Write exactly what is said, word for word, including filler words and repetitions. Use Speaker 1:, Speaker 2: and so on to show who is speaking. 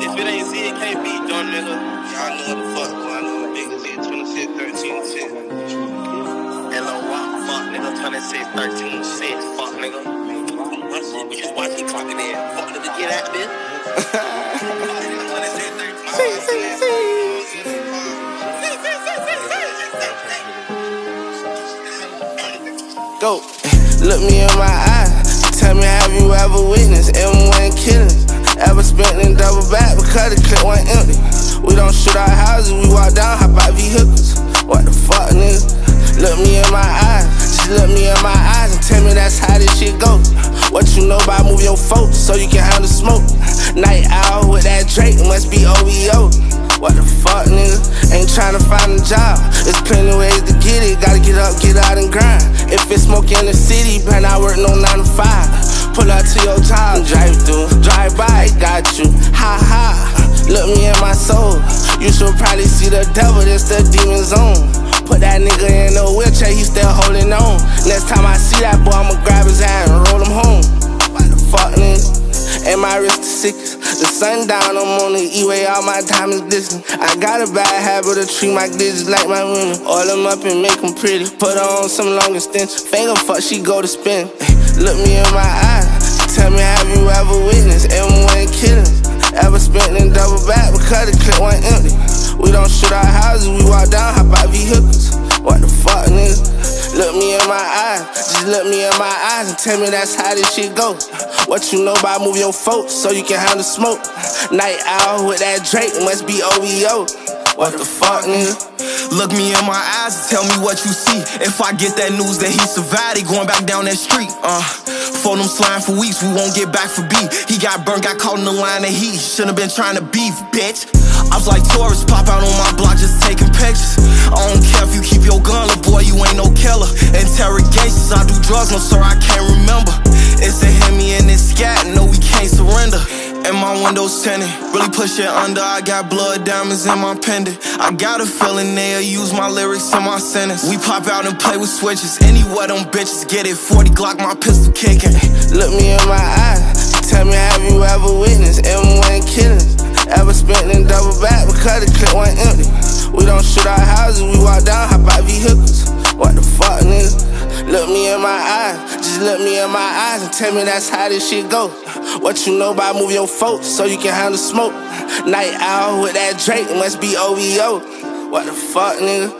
Speaker 1: If it ain't Z, it can't be done, nigga. Y'all know what the fuck going on. Big Z, twenty-six, thirteen, shit. L O Rock, fuck, nigga. twenty-six, thirteen, shit. Fuck, nigga. My shit, we just watch it clocking in. Fuck, nigga, get out, bitch. twenty-six, thirteen, see, see, see.
Speaker 2: Go. Look me in my eyes. Tell me, have you ever witnessed M one killings? Ever spent in double back because the clip went empty? We don't shoot our houses, we walk down, hop out vehicles. What the fuck, nigga? Look me in my eyes. Just look me in my eyes and tell me that's how this shit goes. What you know about move your folks so you can handle smoke? Night owl with that Drake, must be O V O. What the fuck, nigga? Ain't tryna find a job. There's plenty ways to get it. Gotta get up, get out and grind. If it's smoke in the city, better not work no nine to five. Pull out to your job, drive through, drive by, got you. Ha ha. Look me in my soul. You should probably see the devil, this the demon zone. Put that nigga in a wheelchair, he still holding on. Next time I see that boy, I'ma grab his hand and roll him home. What the fuck, nigga? And my wrist is sick. The sun down, I'm on the E-way, all my diamonds glisten. I got a bad habit of treat my digits like my women. Oil them up and make them pretty. Put her on some long extension. Finger fuck, she go to spin. Look me in my eyes. Tell me, have you ever witnessed M one killings? Ever spent in double back because the clip went empty? We don't shoot our houses, we walk down, hop out vehicles. What the fuck, nigga? Look me in my eyes, just look me in my eyes and tell me that's how this shit goes. What you know about move your folks so you can handle smoke? Night owl with that Drake, must be O V O. What the fuck, nigga?
Speaker 3: Look me in my eyes and tell me what you see. If I get that news that he survived, he going back down that street. Uh, phone him slime for weeks, we won't get back for beef. He got burned, got caught in the line of heat. Shouldn't have been trying to beef, bitch. I was like tourists, pop out on my block just taking pictures. I don't care if you keep your gun, little boy, you ain't no killer. Interrogations, I do drugs, no sir, I can't remember. It's a Hemi and it's scat, no we can't surrender. And my windows tinted, really push it under. I got blood diamonds in my pendant. I got a feeling they'll use my lyrics in my sentence. We pop out and play with switches. Anywhere them bitches get it. forty Glock, my pistol kicking.
Speaker 2: Look me in my eyes. Tell me, have you ever witnessed M one killings? Ever spent in double back because the clip went empty? We don't shoot our houses, we walk down, hop out vehicles. What the fuck, nigga? Look me in my eyes, just look me in my eyes and tell me that's how this shit goes. What you know about move your folks so you can handle smoke? Night owl with that Drake, must be O V O. What the fuck, nigga?